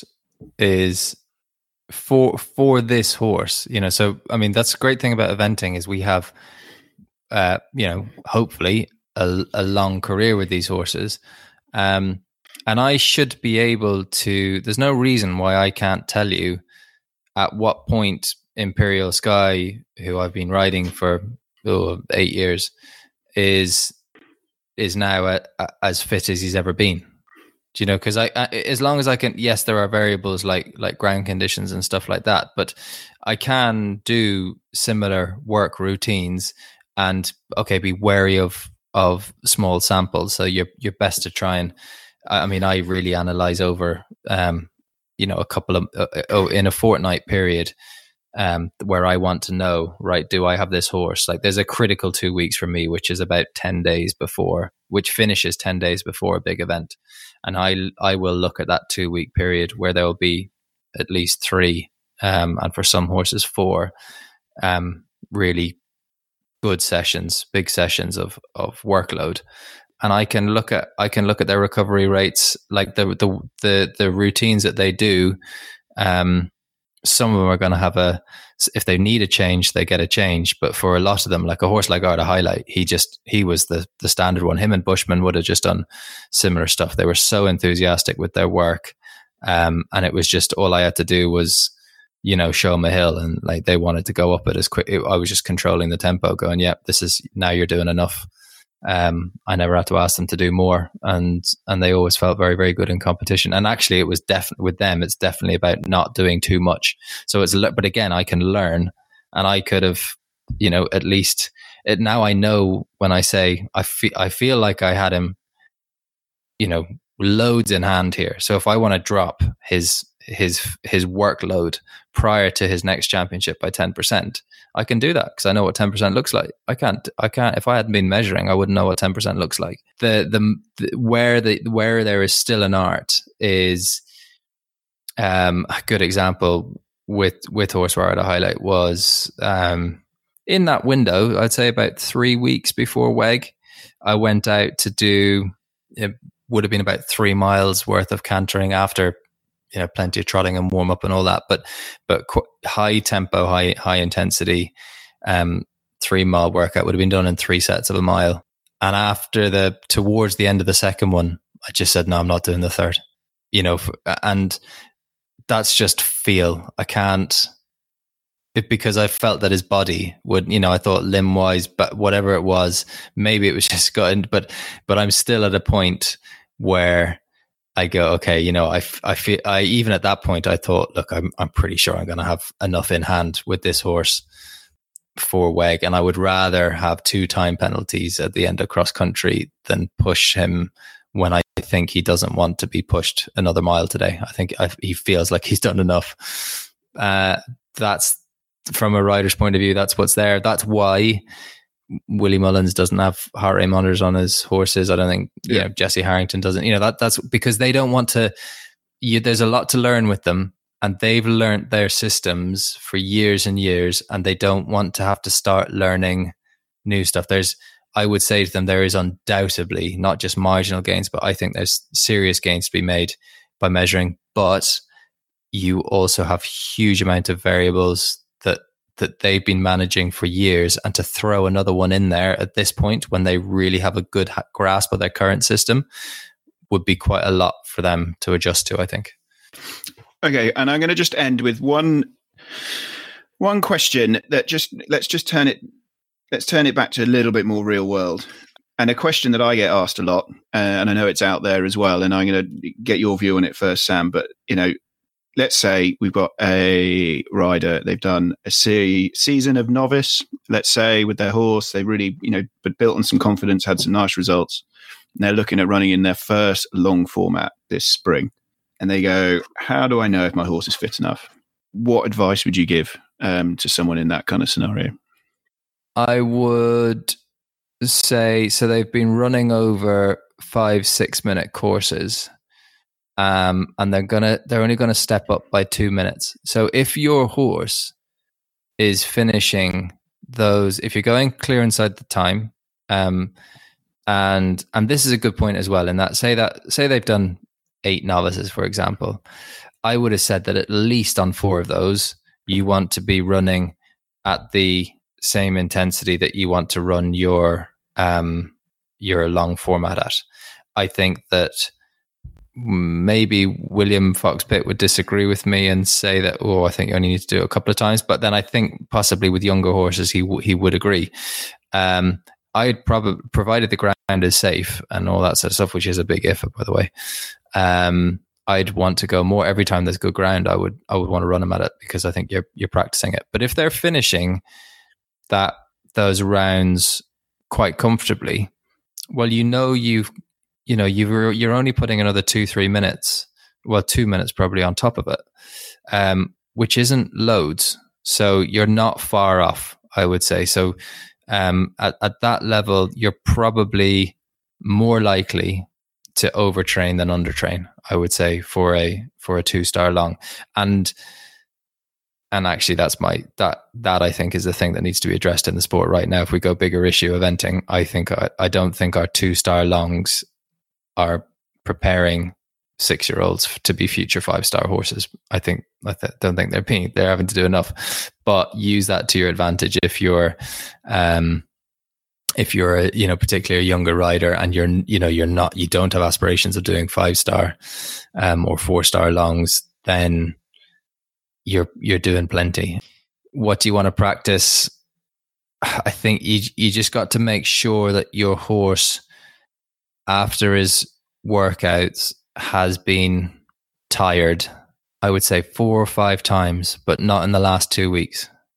is for for this horse, you know. So, I mean, that's a great thing about eventing is we have, uh, you know, hopefully a, a long career with these horses. Um, and I should be able to, there's no reason why I can't tell you at what point Imperial Sky, who I've been riding for oh, eight years, is is now a, a, as fit as he's ever been. Do you know? Because I, I, as long as I can, yes, there are variables like like ground conditions and stuff like that, but I can do similar work routines and okay, be wary of of small samples. So you're you're best to try and, I mean, I really analyze over, um, you know, a couple of uh, oh, in a fortnight period. Um, where I want to know, right, do I have this horse? Like there's a critical two weeks for me, which is about ten days before, which finishes ten days before a big event. And I I will look at that two week period where there will be at least three, um, and for some horses, four, um, really good sessions, big sessions of, of workload. And I can look at, I can look at their recovery rates, like the, the, the, the routines that they do, um, some of them are going to have a, if they need a change, they get a change. But for a lot of them, like a horse like Arda Highlight, he just, he was the the standard one. Him and Bushman would have just done similar stuff. They were so enthusiastic with their work. Um, and it was just, all I had to do was, you know, show them a hill, and like they wanted to go up it as quick. I was just controlling the tempo, going, yep, yeah, this is, now you're doing enough. Um, I never had to ask them to do more, and and they always felt very, very good in competition. And actually, it was definitely with them. It's definitely about not doing too much. So it's, but again, I can learn and I could have, you know, at least it, now I know when I say I feel I feel like I had him, you know, loads in hand here. So if I want to drop his his his workload prior to his next championship by ten percent, I can do that because I know what ten percent looks like. I can't I can't if I hadn't been measuring, I wouldn't know what ten percent looks like. The, the the where the where there is still an art is um a good example with with Horsewire to highlight was um in that window, I'd say about three weeks before W E G, I went out to do, it would have been about three miles worth of cantering after, you know, plenty of trotting and warm up and all that, but but qu- high tempo, high high intensity, um, three mile workout would have been done in three sets of a mile. And after the towards the end of the second one, I just said, no, I'm not doing the third. You know, and that's just feel. I can't. It, because I felt that his body would, you know, I thought limb wise, but whatever it was, maybe it was just gotten. But but I'm still at a point where I go, okay, you know, I, I feel, I even at that point, I thought, look, I'm I'm pretty sure I'm going to have enough in hand with this horse for W E G, and I would rather have two time penalties at the end of cross country than push him when I think he doesn't want to be pushed another mile today. I think I, he feels like he's done enough. Uh, that's from a rider's point of view. That's what's there. That's why Willie Mullins doesn't have heart rate monitors on his horses. I don't think, yeah. you know, Jesse Harrington doesn't, you know, that that's because they don't want to, you, there's a lot to learn with them, and they've learned their systems for years and years, and they don't want to have to start learning new stuff. There's, I would say to them, there is undoubtedly not just marginal gains, but I think there's serious gains to be made by measuring, but you also have huge amount of variables that that they've been managing for years, and to throw another one in there at this point when they really have a good ha- grasp of their current system would be quite a lot for them to adjust to, I think. Okay, and I'm going to just end with one one question that just let's just turn it let's turn it back to a little bit more real world. And a question that I get asked a lot, uh, and I know it's out there as well, and I'm going to get your view on it first, Sam, but you know, let's say we've got a rider, they've done a se- season of novice, let's say, with their horse. They really, you know, but built on some confidence, had some nice results. And they're looking at running in their first long format this spring. And they go, how do I know if my horse is fit enough? What advice would you give um, to someone in that kind of scenario? I would say, so they've been running over five, six minute courses. Um, and they're gonna they're only gonna step up by two minutes. So if your horse is finishing those, if you're going clear inside the time, um, and and this is a good point as well, in that say that say they've done eight novices, for example, I would have said that at least on four of those you want to be running at the same intensity that you want to run your um your long format at. I think that maybe William Fox-Pitt would disagree with me and say that, oh, I think you only need to do it a couple of times. But then I think possibly with younger horses, he w- he would agree. Um, I'd probably, provided the ground is safe and all that sort of stuff, which is a big if, by the way. Um, I'd want to go more every time there's good ground. I would I would want to run them at it because I think you're you're practicing it. But if they're finishing that those rounds quite comfortably, well, you know you've you know you've you're only putting another two three minutes, well, two minutes probably on top of it, um, which isn't loads. So you're not far off, I would say. So um, at at that level, you're probably more likely to overtrain than undertrain, I would say, for a for a two star long. And and actually that's my that that I think is the thing that needs to be addressed in the sport right now. If we go bigger issue eventing, I think I, I don't think our two star longs are preparing six year olds to be future five star horses. I think I th- don't think they're being they're having to do enough. But use that to your advantage if you're um if you're a, you know, particularly a younger rider and you're, you know, you're not, you don't have aspirations of doing five star um, or four star longs, then you're, you're doing plenty. What do you want to practice? I think you, you just got to make sure that your horse after his workouts has been tired, I would say four or five times, but not in the last two weeks.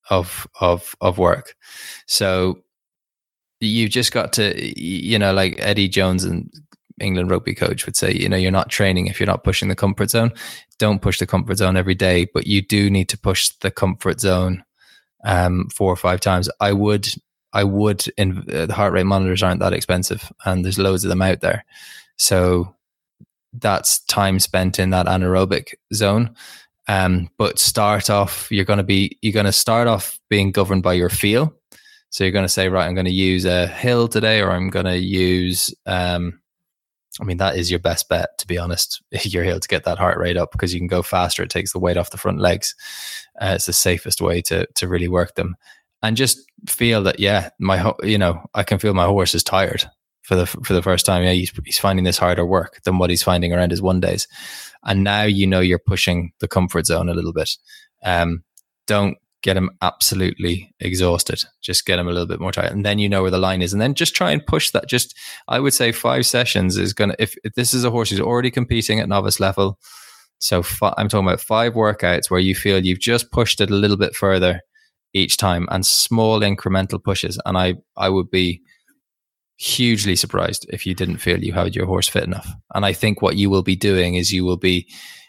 of of of work. So you've just got to, you know, like Eddie Jones and England rugby coach would say, you know, you're not training if you're not pushing the comfort zone. Don't push the comfort zone every day, but you do need to push the comfort zone um, four or five times. I would, I would, in, uh, the heart rate monitors aren't that expensive and there's loads of them out there. So that's time spent in that anaerobic zone. Um, but start off, you're going to be, you're going to start off being governed by your feel. So you're going to say, right, I'm going to use a hill today, or I'm going to use, um, I mean, that is your best bet, to be honest, your hill, to get that heart rate up, because you can go faster. It takes the weight off the front legs. Uh, it's the safest way to to really work them. And just feel that, yeah, my, you know, I can feel my horse is tired for the for the first time. Yeah, he's, he's finding this harder work than what he's finding around his one days. And now, you know, you're pushing the comfort zone a little bit. Um, don't get him absolutely exhausted. Just get him a little bit more tired. And then you know where the line is. And then just try and push that. Just, I would say five sessions is going to, if, if this is a horse who's already competing at novice level. So fi- I'm talking about five workouts where you feel you've just pushed it a little bit further each time, and small incremental pushes. And I, I would be hugely surprised if you didn't feel you had your horse fit enough. And I think what you will be doing is you will be,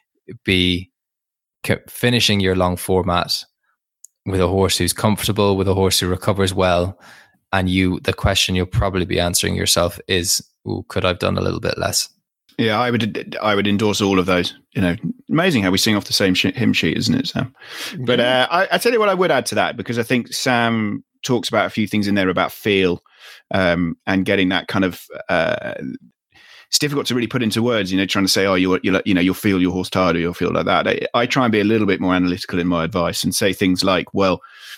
be finishing your long format with a horse who's comfortable, with a horse who recovers well. And you, the question you'll probably be answering yourself is, ooh, could I have done a little bit less? Yeah, I would I would endorse all of those. You know, amazing how we sing off the same sh- hymn sheet, isn't it, Sam? But uh, I, I tell you what I would add to that, because I think Sam talks about a few things in there about feel um, and getting that kind of... Uh, it's difficult to really put into words, you know, trying to say, oh, you'll, you'll, you know, you'll feel your horse tired, or you'll feel like that. I, I try and be a little bit more analytical in my advice and say things like, well,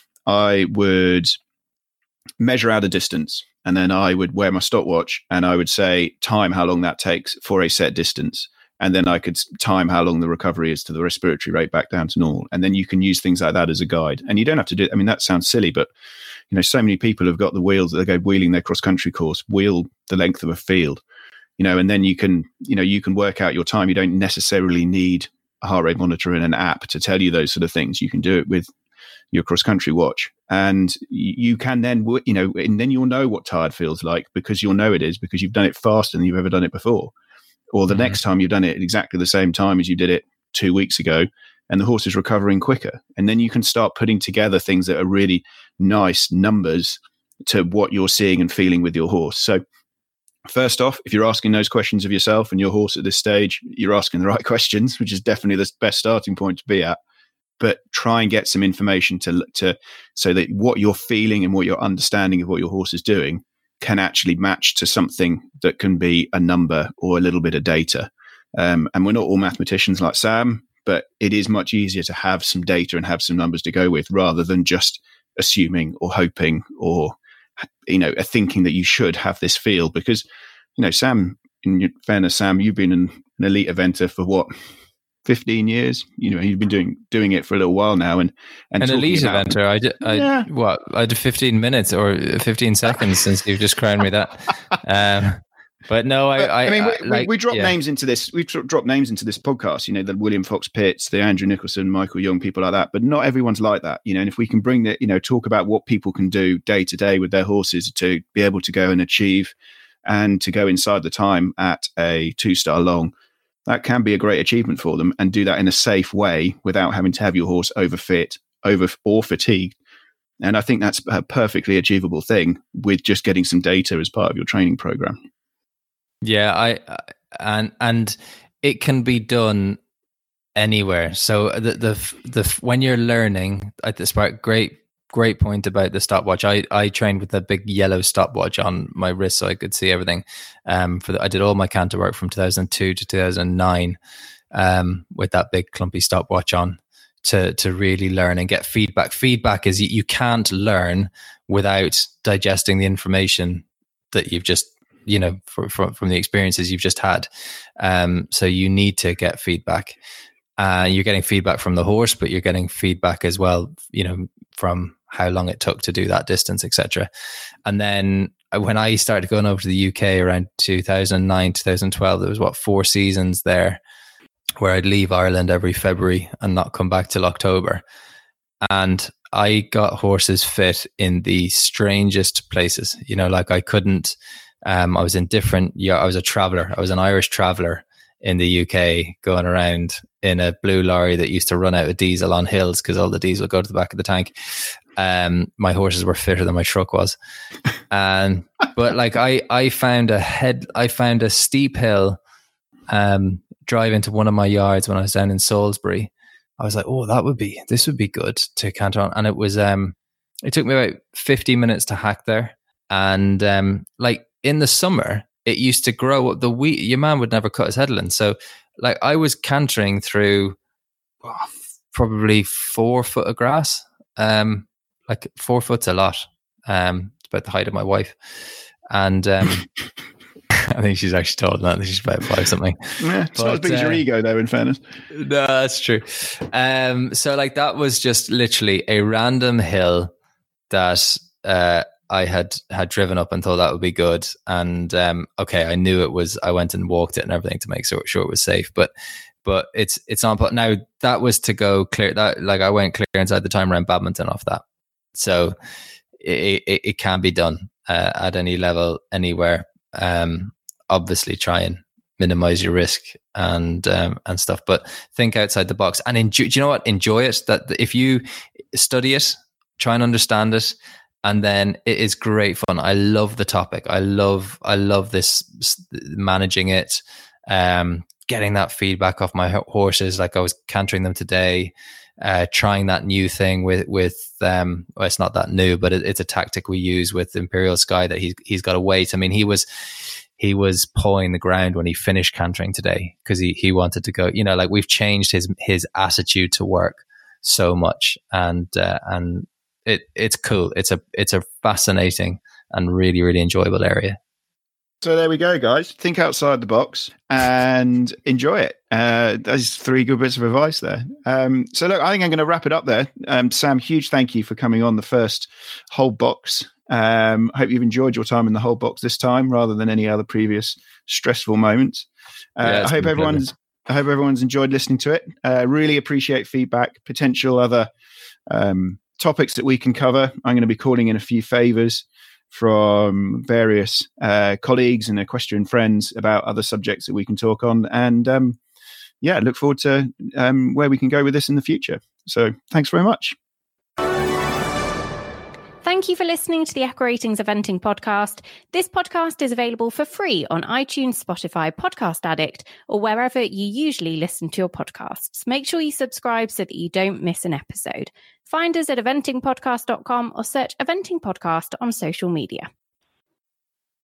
I would measure out a distance, and then I would wear my stopwatch and I would say time how long that takes for a set distance. And then I could time how long the recovery is to the respiratory rate back down to normal. And then you can use things like that as a guide. And you don't have to do, I mean, that sounds silly, but you know, so many people have got the wheels that they go wheeling their cross country course, wheel the length of a field. You know, and then you can, you know, you can work out your time. You don't necessarily need a heart rate monitor and an app to tell you those sort of things. You can do it with your cross country watch, and you can then, you know, and then you'll know what tired feels like, because you'll know it is, because you've done it faster than you've ever done it before. Or the mm-hmm. next time you've done it at exactly the same time as you did it two weeks ago, and the horse is recovering quicker. And then you can start putting together things that are really nice numbers to what you're seeing and feeling with your horse. So, first off, if you're asking those questions of yourself and your horse at this stage, you're asking the right questions, which is definitely the best starting point to be at. But try and get some information to to so that what you're feeling and what your understanding of what your horse is doing can actually match to something that can be a number or a little bit of data. Um, and we're not all mathematicians like Sam, but it is much easier to have some data and have some numbers to go with, rather than just assuming or hoping or, you know, thinking that you should have this feel. Because, you know, Sam, in your fairness, Sam, you've been an, an elite eventer for what, fifteen years? You know, you've been doing doing it for a little while now. And, and an elite about, eventer, I did, I, yeah. what, I did fifteen minutes or fifteen seconds since you've just crowned me that. Um, but no, I, I, I mean, we, I, like, we drop yeah. names into this. We've dropped names into this podcast. You know, the William Fox Pitts, the Andrew Nicholson, Michael Young, people like that. But not everyone's like that. You know, and if we can bring that, you know, talk about what people can do day to day with their horses to be able to go and achieve, and to go inside the time at a two star long, that can be a great achievement for them, and do that in a safe way without having to have your horse overfit, over or fatigued. And I think that's a perfectly achievable thing with just getting some data as part of your training program. Yeah, I and and it can be done anywhere. So the the the when you're learning at the start, great great point about the stopwatch. I I trained with a big yellow stopwatch on my wrist so I could see everything. Um, for the, I did all my canter work from two thousand two to two thousand nine, um, with that big clumpy stopwatch on to to really learn and get feedback. Feedback is you, you can't learn without digesting the information that you've just, you know, for, for, from the experiences you've just had. Um, so you need to get feedback. Uh, you're getting feedback from the horse, but you're getting feedback as well, you know, from how long it took to do that distance, et cetera. And then when I started going over to the U K around two thousand nine, two thousand twelve, there was what, four seasons there where I'd leave Ireland every February and not come back till October. And I got horses fit in the strangest places. You know, like I couldn't. Um, I was in different. Yeah, I was a traveler. I was an Irish traveler in the U K, going around in a blue lorry that used to run out of diesel on hills because all the diesel would go to the back of the tank. Um, my horses were fitter than my truck was, and but like I, I found a head. I found a steep hill. Um, drive into one of my yards when I was down in Salisbury. I was like, oh, that would be. This would be good to canter on, and it was. Um, it took me about fifty minutes to hack there, and um, like in the summer. It used to grow up the wheat. Your man would never cut his headland. So like I was cantering through oh, probably four foot of grass. Um, like four foot's a lot. Um, it's about the height of my wife. And um, I think she's actually taller than that. I think she's about five something. Yeah, it's but, not as big uh, as your ego though, in fairness. No, that's true. Um, so like that was just literally a random hill that, uh, I had had driven up and thought that would be good. And um, okay, I knew it was, I went and walked it and everything to make sure, sure it was safe. But but it's it's on. Now that was to go clear, that like I went clear inside the time around Badminton off that. So it, it, it can be done uh, at any level, anywhere. Um, obviously try and minimize your risk and um, and stuff, but think outside the box and enjoy, do you know what? Enjoy it. That if you study it, try and understand it, and then it is great fun. I love the topic. I love, I love this managing it, um, getting that feedback off my horses. Like I was cantering them today, uh, trying that new thing with, with, um, well, it's not that new, but it, it's a tactic we use with Imperial Sky that he's, he's got to wait. I mean, he was, he was pawing the ground when he finished cantering today because he, he wanted to go, you know, like we've changed his, his attitude to work so much. And, uh, and, It it's cool. It's a it's a fascinating and really really enjoyable area. So there we go, guys. Think outside the box and enjoy it. Uh, there's three good bits of advice there. Um, so look, I think I'm going to wrap it up there. Um, Sam, huge thank you for coming on the first whole box. Um, I hope you've enjoyed your time in the whole box this time, rather than any other previous stressful moments. Uh, yeah, I hope everyone's pleasure. I hope everyone's enjoyed listening to it. Uh, really appreciate feedback, potential other. Um, topics that we can cover. I'm going to be calling in a few favors from various uh, colleagues and equestrian friends about other subjects that we can talk on. And um, yeah, look forward to um, where we can go with this in the future. So thanks very much. Thank you for listening to the EquiRatings Eventing podcast. This podcast is available for free on iTunes, Spotify, Podcast Addict, or wherever you usually listen to your podcasts. Make sure you subscribe so that you don't miss an episode. Find us at eventing podcast dot com or search Eventing Podcast on social media.